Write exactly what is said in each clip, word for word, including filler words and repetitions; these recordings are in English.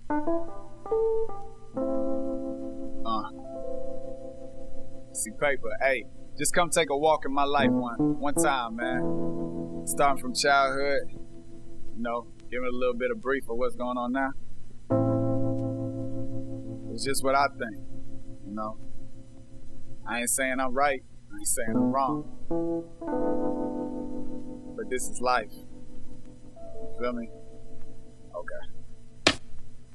Uh. See paper, hey, just come take a walk in my life one, one time, man. Starting from childhood, you know, giving a little bit of brief of what's going on now. It's just what I think, you know. I ain't saying I'm right, I ain't saying I'm wrong. But this is life. You feel me? Okay.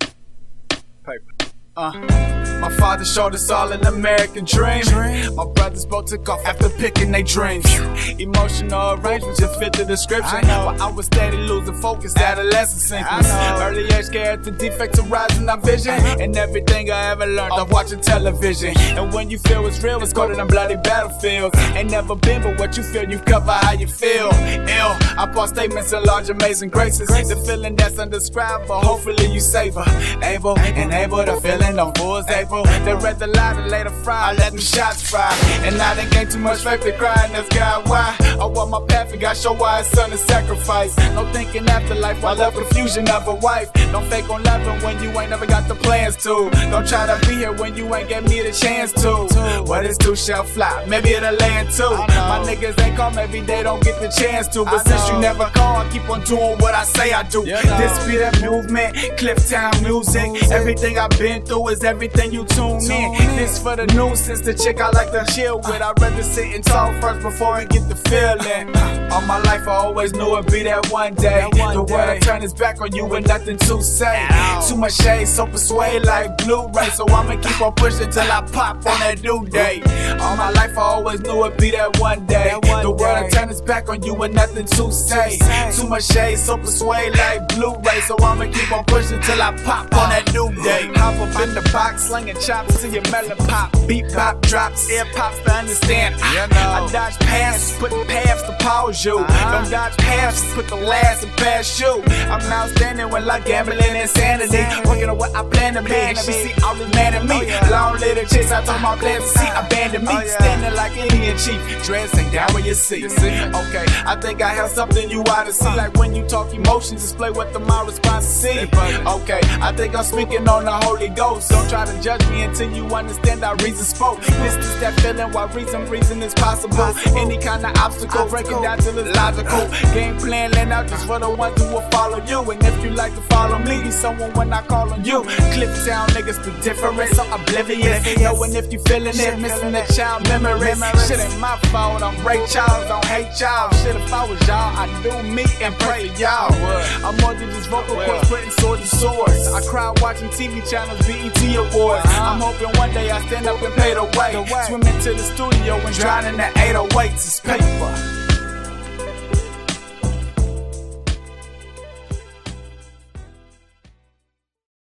Paper. Uh, my father showed us all an American dream. My brothers both took off after picking their dreams. Emotional arrangements just fit the description. I While I was steady losing focus, adolescence sickness. Early age scared to defects arising our vision. And everything I ever learned of watching television. And when you feel it's real, it's colder than bloody battlefields. Ain't never been, but what you feel, you cover how you feel. Ill, I pour statements in large, amazing graces. The feeling that's undescribable, hopefully you savor. Able and able to feel on Bulls April. They read the lie and later fry. I let them shots fry. And I didn't gain too much faith to cry and that's God why. I walk my path and got show why his son is sacrifice. No thinking afterlife while love confusion of a wife. Don't fake on loving when you ain't never got the plans to. Don't try to be here when you ain't gave me the chance to. What is two shall fly, maybe it'll land too. My niggas ain't come every day, don't get the chance to. But since you never call, I keep on doing what I say I do. This be that movement, Clifftown music. Everything I've been through is everything you tune in. This for the news, since the chick I like to chill with. I'd rather sit and talk first before I get the feeling. All my life I always knew it'd be that one day. The world turn its back on you with nothing to say. Too much shade, so persuade like Blu-ray. So I'ma keep on pushing till I pop on that due date. All my life I always knew it'd be that one day. The world turn its back on you with nothing to say. Too much shade, so persuade like Blu-ray. So I'ma keep on pushing till I pop on that due date. Hop up in the box, slinging chops to your melon pop. Beat pop drops, ear pops to understand. I, I dodge paths, putting paths to pause you. Don't dodge paths, put the last and pass you. I'm now standing with like gambling insanity. Working on what I plan to be. And she see all this man in me. Long little chase, I told my plans to see. Abandon me, standing like Indian chief. Dressing down where you see. Okay, I think I have something you ought to see. Like when you talk emotions, display what the my response to see. Okay, I think I'm speaking on the Holy Ghost. Don't try to judge me until you understand how reason spoke. This is that feeling why reason, reason is possible. Any kind of obstacle, break it down till it's logical. Game plan laid out just for the ones who will follow you. And if you like to follow me, be someone when I call on you. Clifftown niggas be different, so oblivious. Knowing if you feeling it, missing that child memories. Shit ain't my fault, I'm Ray Charles, don't hate y'all. Shit, if I was y'all, I'd do me and pray for y'all. I'm more than just vocal cords, putting swords and swords. I cry watching T V channels, B E T Awards. I'm hoping one day I stand up and pay the way. Swim into the studio and drown in the eight oh eights. It's paper.